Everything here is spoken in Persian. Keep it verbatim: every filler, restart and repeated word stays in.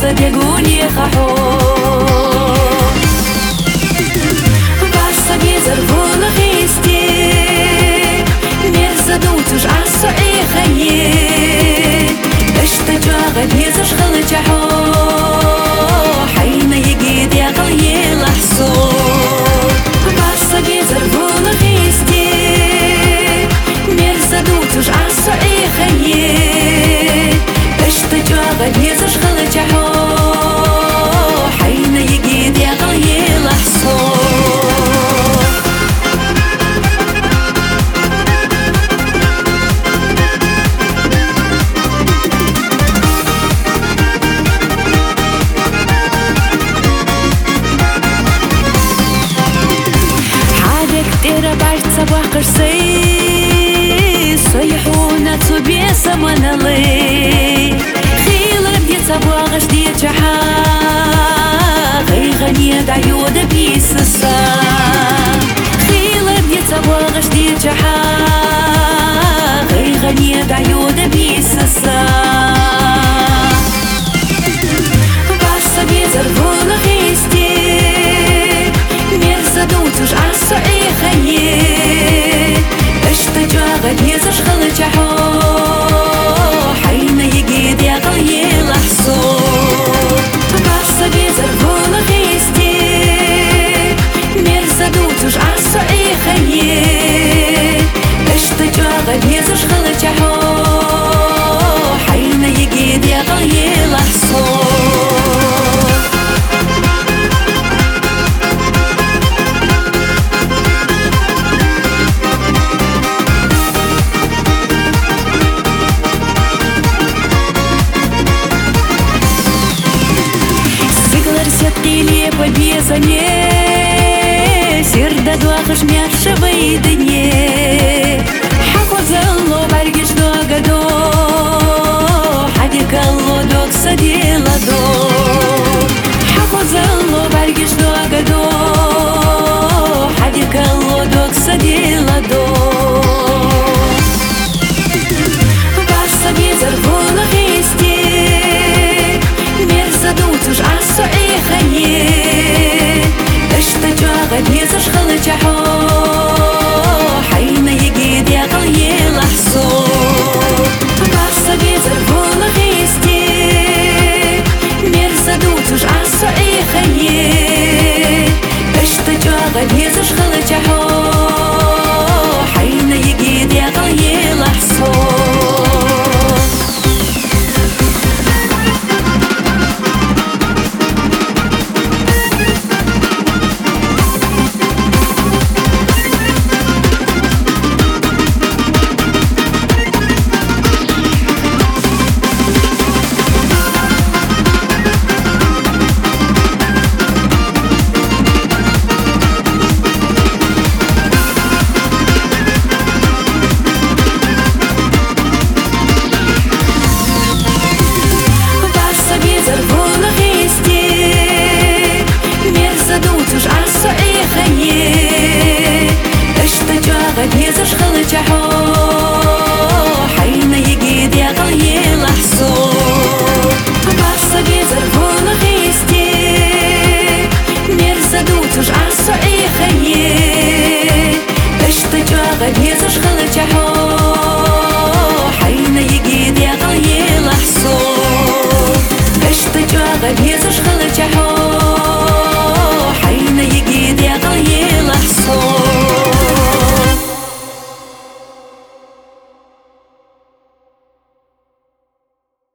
صدقوني خحو باش صبي زرفون خيستي مرزا دوتوش عصو اي خيي اشتجا غبيزش خلجحو حين يقيد يا غلي لحصو باش صبي زرفون خيستي مرزا دوتوش عصو اي خيي اشتجا غبيزش خلجحو حين يقيد يا غلي لحصو صباح قرصي صيحونا تصبي سمانا لي خيل بدي صباح غشدي جحا غي غني دعيودة بيسسا خيل بدي صباح غشدي جحا غي غني دعيودة بيسسا باش صبي زرفون خيستي مرزا دوتوش عصو اي خيي اشتجا غبيزش خلجحو حين يقيد يا غلي لحصو باش صبي زرفون خيستي مرزا دوتوش عصو اي خيي اشتجا غبيزش خلجحو حين يقيد يا غلي لحصو побезане серда дуахаш мярша вайдане حفظلو برگش داغدو حدیکلو دوک سدیلدو حفظلو برگش داغدو حدیکلو دوک سدیلدو باش صبي زرفون خيستي مرزا دوتوش عصو اي خيي اشتجا غبيزش خلجحو حين يقيد يا غلي لحصو باش صبي زرفون خيستي مرزا دوتوش عصو اي خيي اشتجا غبيزش خلجحو حين يقيد يا غلي لحصو دوتوش عصو اي خيي اشتجا غبيزش خلجحو حين يقيد يا غلي لحصو باش صبي زرفون خيستي مرزا دوتوش عصو اي خيي اشتجا غبيزش خلجحو حين يقيد يا غلي لحصو اشتجا غبيزش خلجحو حين يقيد يا غلي